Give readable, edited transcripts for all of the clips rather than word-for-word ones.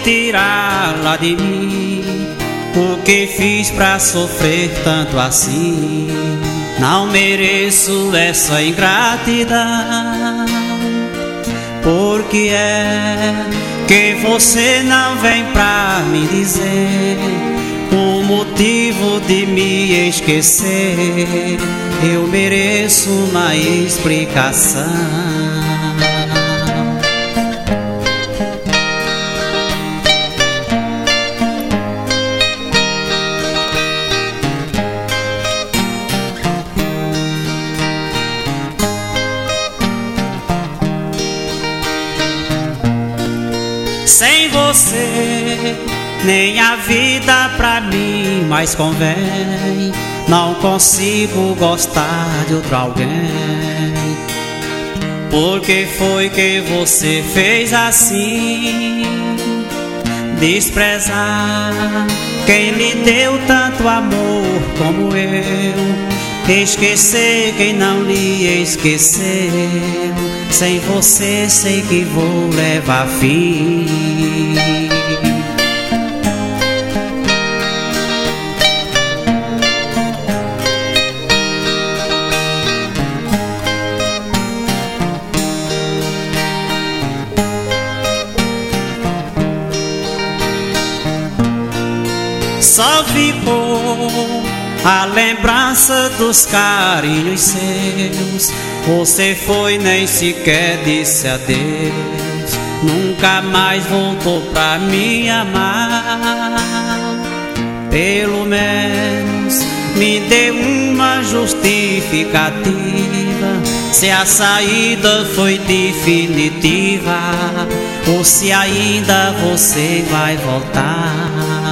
tirá-la de mim. O que fiz pra sofrer tanto assim? Não mereço essa ingratidão. Por que é que você não vem pra me dizer o motivo de me esquecer? Eu mereço uma explicação. Sem você, nem a vida pra mim mais convém. Não consigo gostar de outro alguém. Por que foi que você fez assim? Desprezar quem lhe deu tanto amor como eu. Esquecer quem não lhe esqueceu. Sem você sei que vou levar fim. Só ficou a lembrança dos carinhos seus. Você foi, nem sequer disse adeus. Nunca mais voltou pra me amar. Pelo menos me dê uma justificativa, se a saída foi definitiva ou se ainda você vai voltar.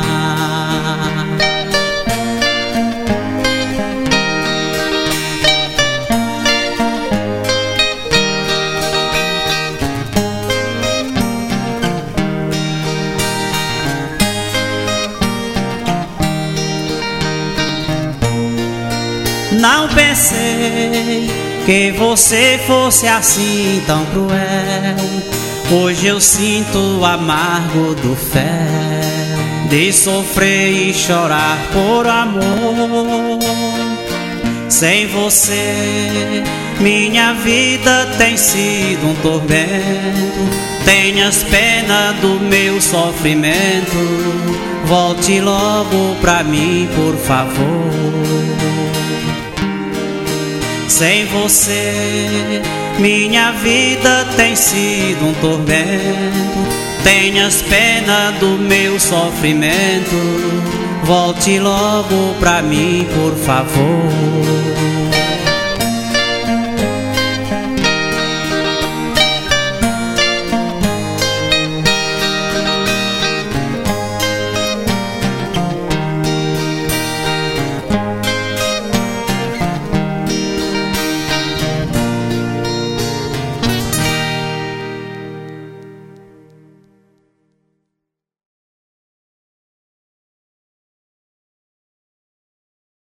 Não pensei que você fosse assim tão cruel. Hoje eu sinto o amargo do fel, de sofrer e chorar por amor. Sem você, minha vida tem sido um tormento. Tenhas pena do meu sofrimento. Volte logo pra mim, por favor. Sem você, minha vida tem sido um tormento. Tenhas pena do meu sofrimento. Volte logo pra mim, por favor.